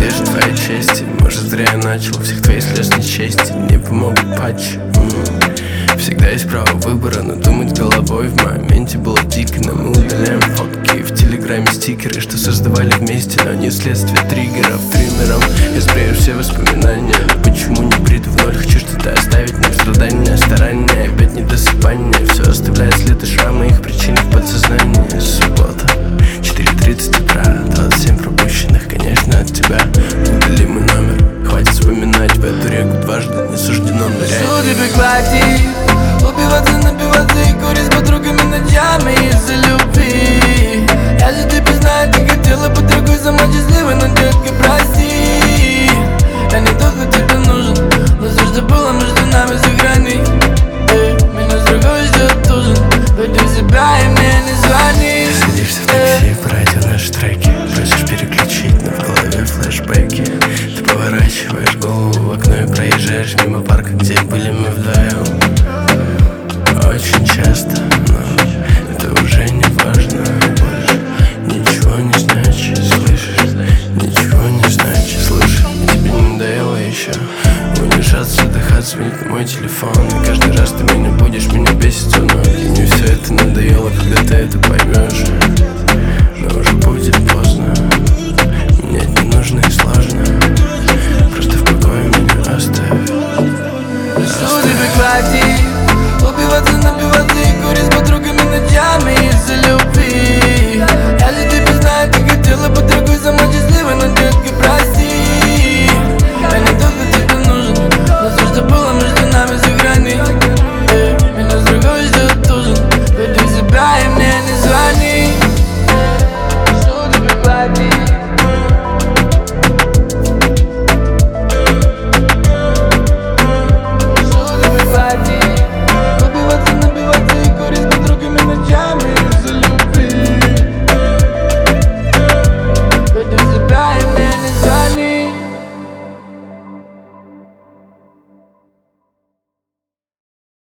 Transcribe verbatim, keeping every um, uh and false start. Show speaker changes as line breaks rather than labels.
где же твоя честь? Может, зря я начал, всех твоих слез нечести не помогут патчи. Всегда есть право выбора, но думать головой в моменте было дико. Но мы удаляем фотки в телеграме, стикеры, что создавали вместе, но не следствие триггеров. Триммером я сбрею все воспоминания, но почему не приду в ноль? Хочу что-то оставить, но страдания, старания, опять недосыпание. Все оставляет след и шрамы, их причины в подсознании. Суббота, четыре тридцать утра, двадцать семь пропущенных, конечно, от тебя. Удали мой номер, хватит вспоминать, в эту реку дважды не суждено нырять.
Суды прекратить, убиваться, напиваться и курить с подругами ночами из-за любви. Я же тебя знаю, ты хотела быть другой, сама счастливой, но, детка, прости. Я не тот, кто тебе нужен, но все, что было между нами, сохрани. Эй, меня с другой ждет ужин, пойди в себя и мне не звони.
Садишься в такси, по радио наши треки, просишь переключить, но в голове флешбеки. Ты поворачиваешь голову в окно и проезжаешь мимо парка, где были мы вдвоем. Очень часто, но это уже не важно больше. Ничего не значит, слышишь? Ничего не значит, слышишь? Тебе не надоело еще унижаться, задыхаться, звонить на мой телефон. И каждый раз ты меня будешь, меня бесит все ноги. Мне все это надоело, когда ты это поймешь. Но уже будет поздно, менять не нужно и сложно. Просто в покое меня оставь.
Суды прекратить, убиваться, напиваться и курить с подругами ночами